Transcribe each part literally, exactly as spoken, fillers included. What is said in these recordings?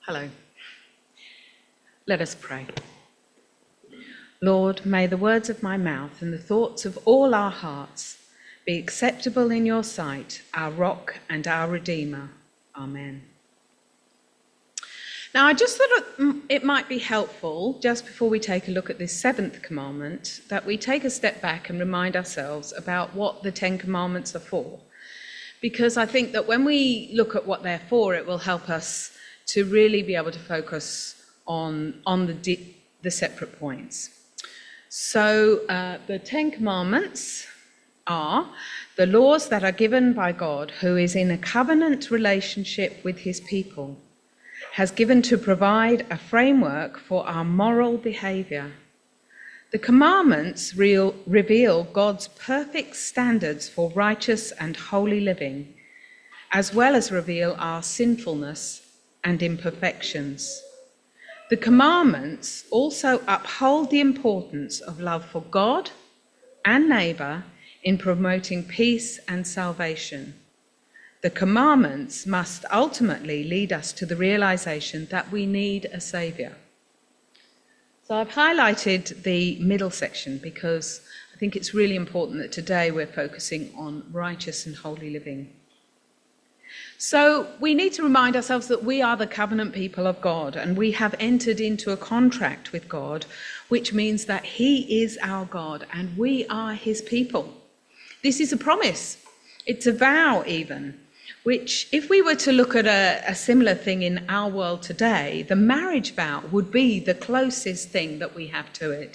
Hello. Let us pray. Lord, may the words of my mouth and the thoughts of all our hearts be acceptable in your sight, our rock and our redeemer. Amen. Now, I just thought it might be helpful, just before we take a look at this seventh commandment, that we take a step back and remind ourselves about what the Ten Commandments are for. Because I think that when we look at what they're for, it will help us to really be able to focus on, on the, di- the separate points. So uh, the Ten Commandments are the laws that are given by God, who is in a covenant relationship with his people, has given to provide a framework for our moral behaviour. The commandments real, reveal God's perfect standards for righteous and holy living, as well as reveal our sinfulness and imperfections. The commandments also uphold the importance of love for God and neighbour in promoting peace and salvation. The commandments must ultimately lead us to the realization that we need a saviour. So I've highlighted the middle section because I think it's really important that today we're focusing on righteous and holy living. So we need to remind ourselves that we are the covenant people of God, and we have entered into a contract with God, which means that he is our God and we are his people. This is a promise. It's a vow even. Which, if we were to look at a, a similar thing in our world today, the marriage vow would be the closest thing that we have to it.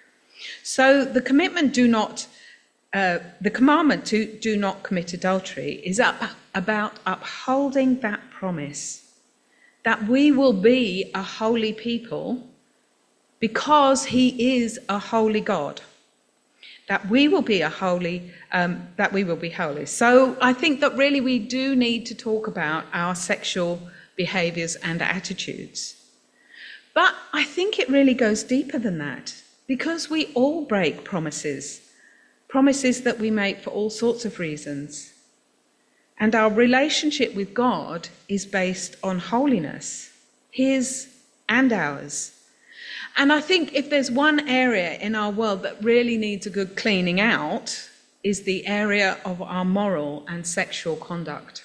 So the commitment do not, uh, the commandment to do not commit adultery is up, about upholding that promise, that we will be a holy people because he is a holy God. That we will be a holy, um, that we will be holy. So I think that really we do need to talk about our sexual behaviours and attitudes. But I think it really goes deeper than that, because we all break promises, promises that we make for all sorts of reasons. And our relationship with God is based on holiness, his and ours. And I think if there's one area in our world that really needs a good cleaning out, is the area of our moral and sexual conduct.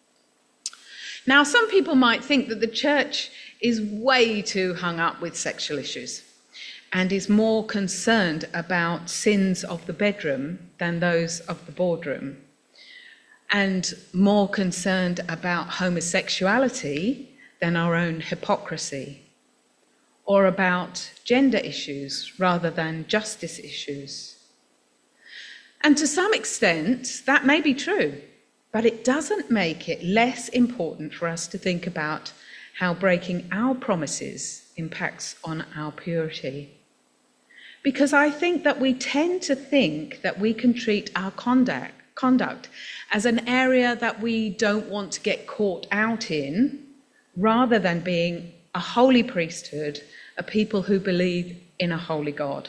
Now, some people might think that the church is way too hung up with sexual issues and is more concerned about sins of the bedroom than those of the boardroom, and more concerned about homosexuality than our own hypocrisy, or about gender issues rather than justice issues. And to some extent, that may be true, but it doesn't make it less important for us to think about how breaking our promises impacts on our purity. Because I think that we tend to think that we can treat our conduct, conduct as an area that we don't want to get caught out in, rather than being a holy priesthood, a people who believe in a holy God.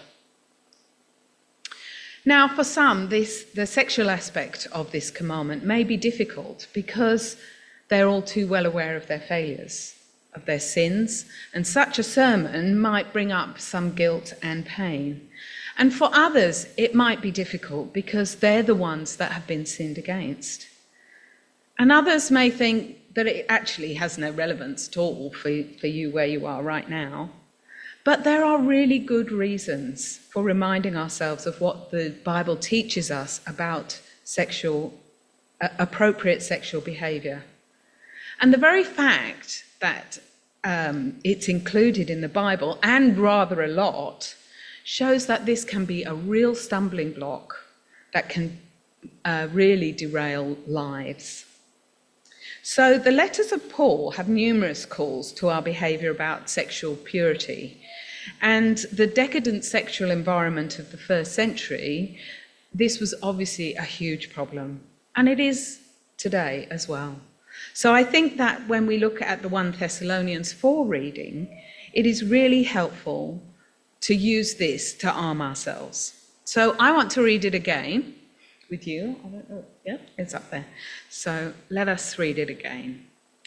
Now, for some, this, the sexual aspect of this commandment may be difficult because they're all too well aware of their failures, of their sins, and such a sermon might bring up some guilt and pain. And for others, it might be difficult because they're the ones that have been sinned against. And others may think that it actually has no relevance at all for, for you where you are right now. But there are really good reasons for reminding ourselves of what the Bible teaches us about sexual, uh, appropriate sexual behaviour. And the very fact that um, it's included in the Bible, and rather a lot, shows that this can be a real stumbling block that can uh, really derail lives. So the letters of Paul have numerous calls to our behaviour about sexual purity. And the decadent sexual environment of the first century, this was obviously a huge problem. And it is today as well. So I think that when we look at the First Thessalonians four reading, it is really helpful to use this to arm ourselves. So I want to read it again with you. I don't know. Yeah, it's up there. So let us read it again.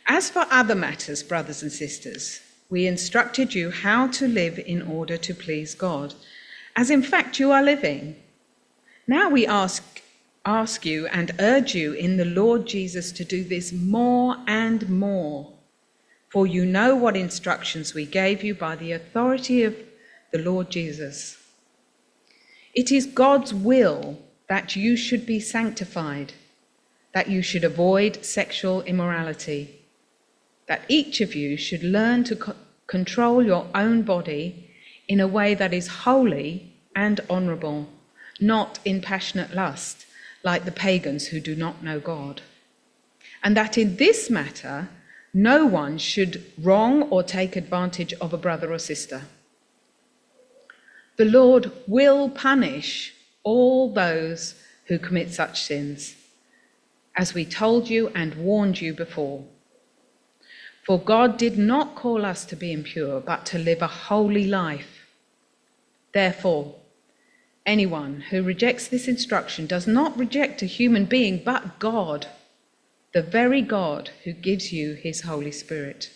As for other matters, brothers and sisters, we instructed you how to live in order to please God, as in fact you are living. Now we ask, ask you and urge you in the Lord Jesus to do this more and more, for you know what instructions we gave you by the authority of the Lord Jesus. It is God's will that you should be sanctified, that you should avoid sexual immorality, that each of you should learn to co- control your own body in a way that is holy and honourable, not in passionate lust, like the pagans who do not know God. And that in this matter, no one should wrong or take advantage of a brother or sister. The Lord will punish all those who commit such sins, as we told you and warned you before. For God did not call us to be impure, but to live a holy life. Therefore, anyone who rejects this instruction does not reject a human being, but God, the very God who gives you his Holy Spirit.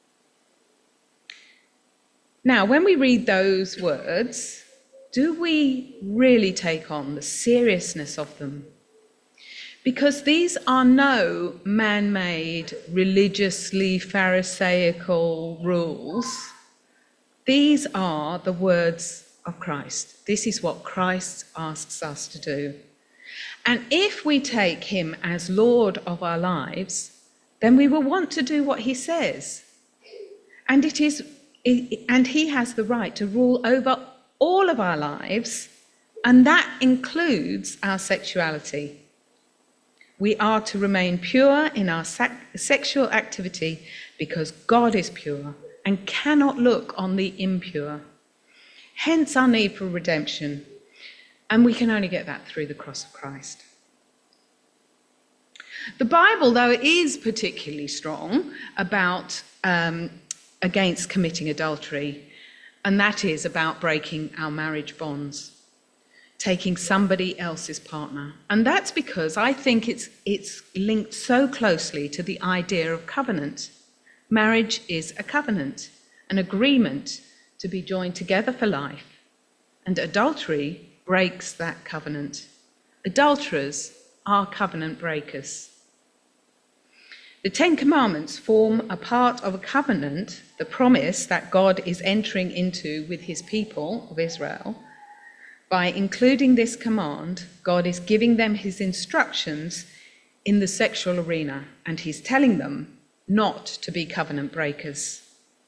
Now, when we read those words, do we really take on the seriousness of them? Because these are no man-made, religiously pharisaical rules. These are the words of Christ. This is what Christ asks us to do. And if we take him as Lord of our lives, then we will want to do what he says. And it is, and he has the right to rule over all of our lives, and that includes our sexuality. We are to remain pure in our sac- sexual activity because God is pure and cannot look on the impure. Hence our need for redemption. And we can only get that through the cross of Christ. The Bible, though, is particularly strong about um, against committing adultery, and that is about breaking our marriage bonds, taking somebody else's partner. And that's because I think it's it's linked so closely to the idea of covenant. Marriage is a covenant, an agreement to be joined together for life. And adultery breaks that covenant. Adulterers are covenant breakers. The Ten Commandments form a part of a covenant, the promise that God is entering into with his people of Israel. By including this command, God is giving them his instructions in the sexual arena, and he's telling them not to be covenant breakers.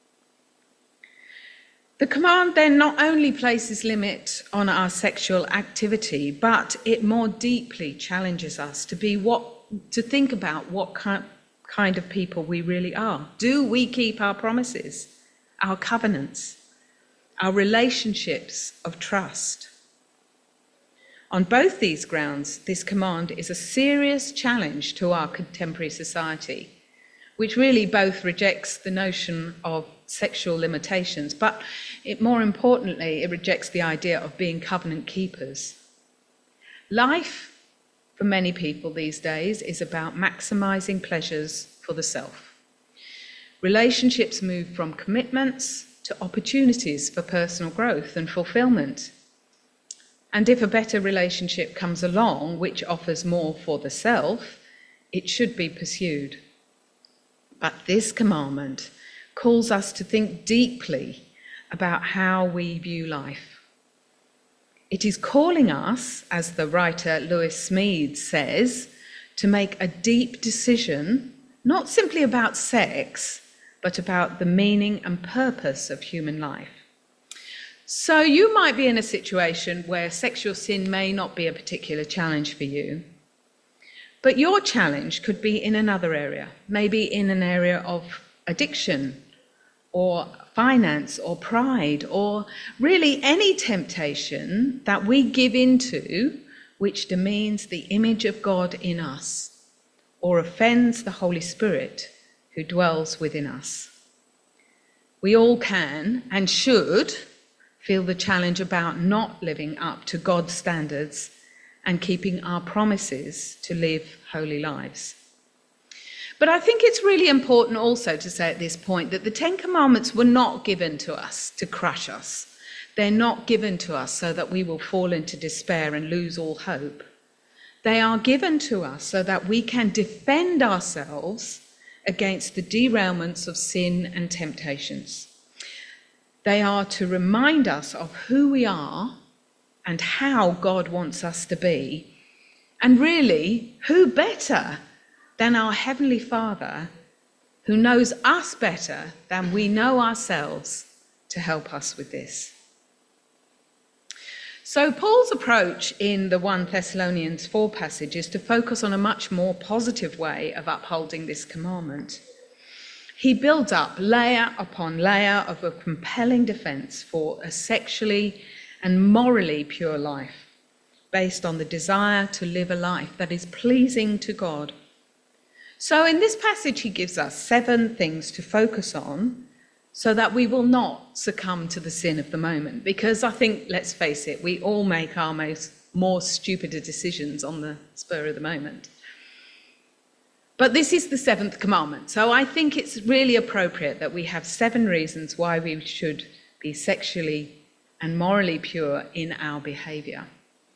The command then not only places limit on our sexual activity, but it more deeply challenges us to be what, to think about what kind of people we really are. Do we keep our promises, our covenants, our relationships of trust? On both these grounds, this command is a serious challenge to our contemporary society, which really both rejects the notion of sexual limitations, but it, more importantly, it rejects the idea of being covenant keepers. Life, for many people these days, is about maximizing pleasures for the self. Relationships move from commitments to opportunities for personal growth and fulfillment. And if a better relationship comes along, which offers more for the self, it should be pursued. But this commandment calls us to think deeply about how we view life. It is calling us, as the writer Lewis Smedes says, to make a deep decision, not simply about sex, but about the meaning and purpose of human life. So you might be in a situation where sexual sin may not be a particular challenge for you, but your challenge could be in another area, maybe in an area of addiction or finance or pride, or really any temptation that we give into which demeans the image of God in us or offends the Holy Spirit who dwells within us. We all can and should feel the challenge about not living up to God's standards and keeping our promises to live holy lives. But I think it's really important also to say at this point that the Ten Commandments were not given to us to crush us. They're not given to us so that we will fall into despair and lose all hope. They are given to us so that we can defend ourselves against the derailments of sin and temptations. They are to remind us of who we are and how God wants us to be. And really, who better than our Heavenly Father, who knows us better than we know ourselves, to help us with this. So Paul's approach in the First Thessalonians four passage is to focus on a much more positive way of upholding this commandment. He builds up layer upon layer of a compelling defense for a sexually and morally pure life, based on the desire to live a life that is pleasing to God. So in this passage, he gives us seven things to focus on so that we will not succumb to the sin of the moment. Because I think, let's face it, we all make our most more stupider decisions on the spur of the moment. But this is the seventh commandment. So I think it's really appropriate that we have seven reasons why we should be sexually and morally pure in our behaviour.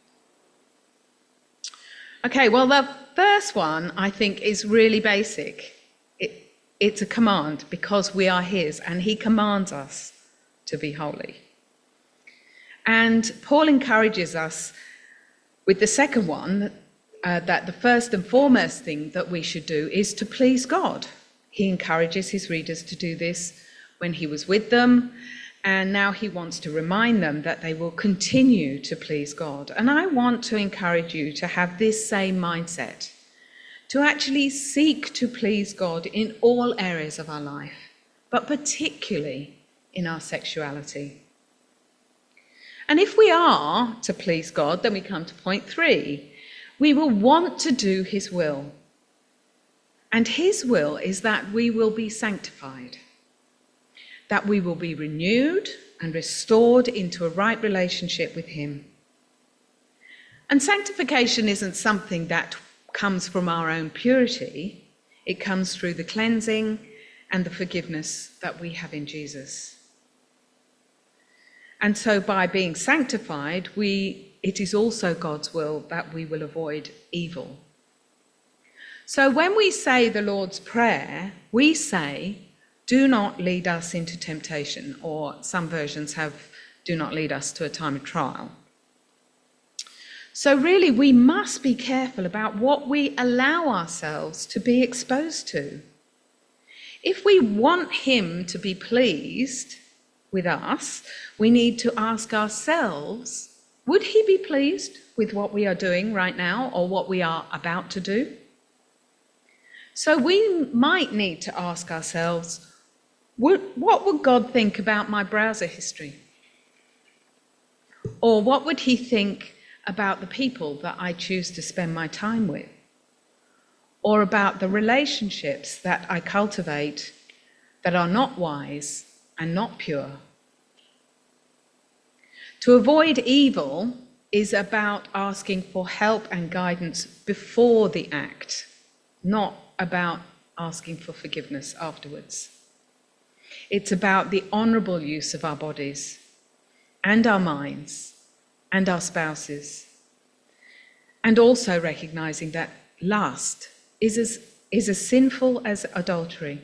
Okay, well, the first one, I think, is really basic. It, it's a command because we are his, and he commands us to be holy. And Paul encourages us with the second one, uh, that the first and foremost thing that we should do is to please God. He encourages his readers to do this when he was with them, and now he wants to remind them that they will continue to please God. And I want to encourage you to have this same mindset, to actually seek to please God in all areas of our life, but particularly in our sexuality. And if we are to please God, then we come to point three. We will want to do his will. And his will is that we will be sanctified, that we will be renewed and restored into a right relationship with him. And sanctification isn't something that comes from our own purity. It comes through the cleansing and the forgiveness that we have in Jesus. And so by being sanctified, we, it is also God's will that we will avoid evil. So when we say the Lord's Prayer, we say, do not lead us into temptation, or some versions have, do not lead us to a time of trial. So really, we must be careful about what we allow ourselves to be exposed to. If we want him to be pleased with us, we need to ask ourselves, would he be pleased with what we are doing right now or what we are about to do? So we might need to ask ourselves, would, what would God think about my browser history? Or what would he think about the people that I choose to spend my time with? Or about the relationships that I cultivate that are not wise and not pure? To avoid evil is about asking for help and guidance before the act, not about asking for forgiveness afterwards. It's about the honourable use of our bodies and our minds and our spouses, and also recognising that lust is as, is as sinful as adultery.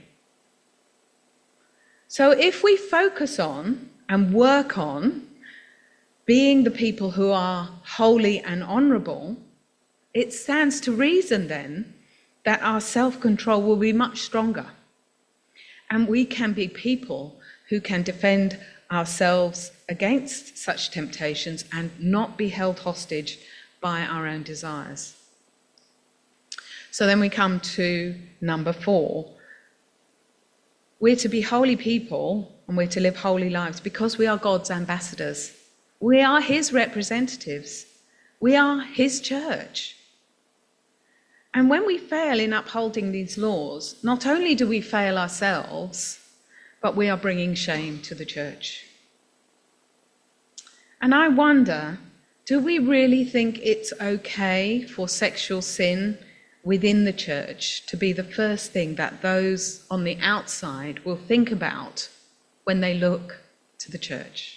So if we focus on and work on being the people who are holy and honourable, it stands to reason then that our self-control will be much stronger. And we can be people who can defend ourselves against such temptations and not be held hostage by our own desires. So then we come to number four. We're to be holy people and we're to live holy lives because we are God's ambassadors. We are his representatives. We are his church. And when we fail in upholding these laws, not only do we fail ourselves, but we are bringing shame to the church. And I wonder, do we really think it's okay for sexual sin within the church to be the first thing that those on the outside will think about when they look to the church.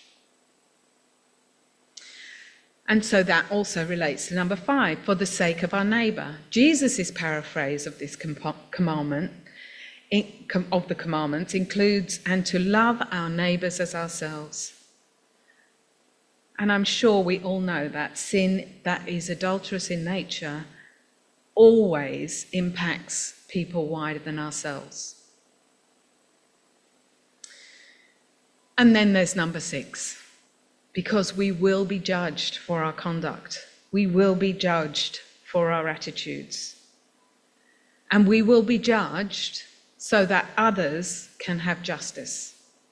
And so that also relates to number five, for the sake of our neighbour. Jesus' paraphrase of this commandment, of the commandments, includes, and to love our neighbours as ourselves. And I'm sure we all know that sin that is adulterous in nature always impacts people wider than ourselves. And then there's number six. Because we will be judged for our conduct. We will be judged for our attitudes. And we will be judged so that others can have justice.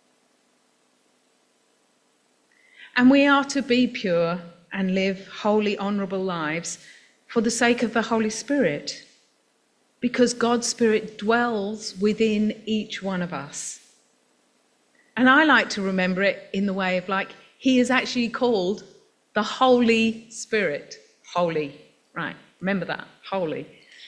And we are to be pure and live holy, honourable lives for the sake of the Holy Spirit, because God's Spirit dwells within each one of us. And I like to remember it in the way of like, He is actually called the Holy Spirit. Holy, right, remember that, holy.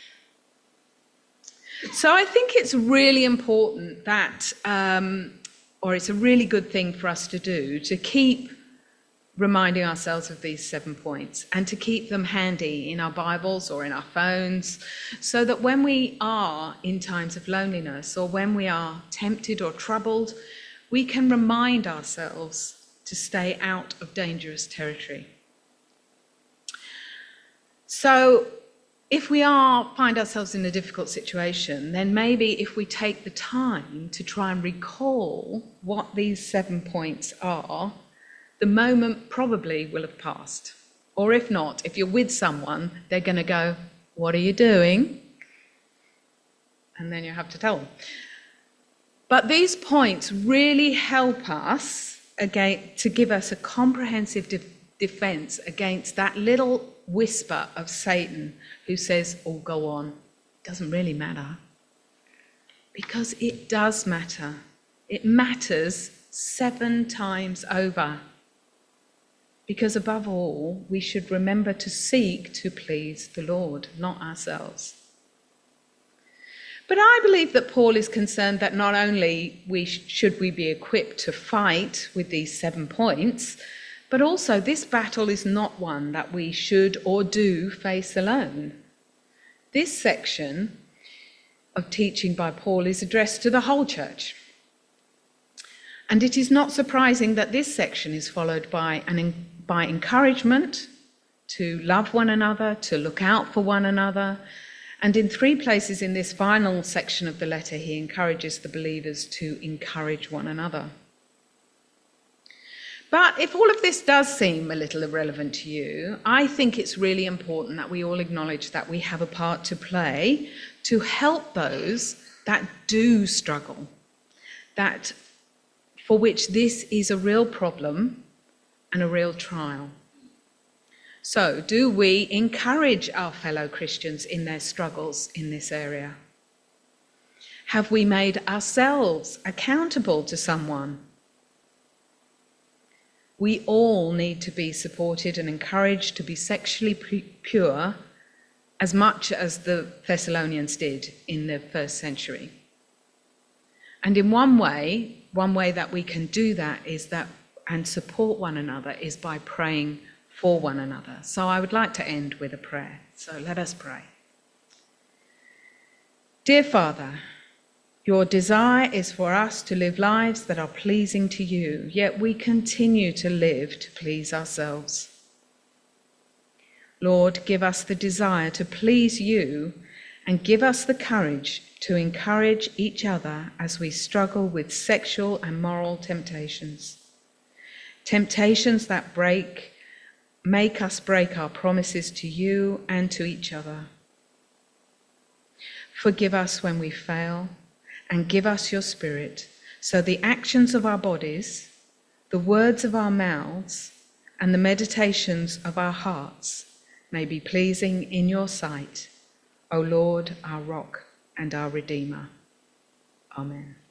So I think it's really important that, um, or it's a really good thing for us to do, to keep reminding ourselves of these seven points and to keep them handy in our Bibles or in our phones, so that when we are in times of loneliness or when we are tempted or troubled, we can remind ourselves to stay out of dangerous territory. So if we are find ourselves in a difficult situation, then maybe if we take the time to try and recall what these seven points are, the moment probably will have passed. Or if not, if you're with someone, they're going to go, "What are you doing?" And then you have to tell them. But these points really help us again to give us a comprehensive de- defense against that little whisper of Satan who says, "Oh, go on, it doesn't really matter." Because it does matter. It matters seven times over. Because above all, we should remember to seek to please the Lord, not ourselves. But I believe that Paul is concerned that not only we sh- should we be equipped to fight with these seven points, but also this battle is not one that we should or do face alone. This section of teaching by Paul is addressed to the whole church. And it is not surprising that this section is followed by an by encouragement to love one another, to look out for one another. And in three places in this final section of the letter, he encourages the believers to encourage one another. But if all of this does seem a little irrelevant to you, I think it's really important that we all acknowledge that we have a part to play to help those that do struggle, that for which this is a real problem and a real trial. So, do we encourage our fellow Christians in their struggles in this area? Have we made ourselves accountable to someone? We all need to be supported and encouraged to be sexually pure as much as the Thessalonians did in the first century. And in one way, one way that we can do that is that and support one another is by praying for one another. So I would like to end with a prayer. So let us pray. Dear Father, your desire is for us to live lives that are pleasing to you, yet we continue to live to please ourselves. Lord, give us the desire to please you and give us the courage to encourage each other as we struggle with sexual and moral temptations. Temptations that break, make us break our promises to you and to each other. Forgive us when we fail, and give us your Spirit, so the actions of our bodies, the words of our mouths, and the meditations of our hearts may be pleasing in your sight, O Lord, our rock and our Redeemer. Amen.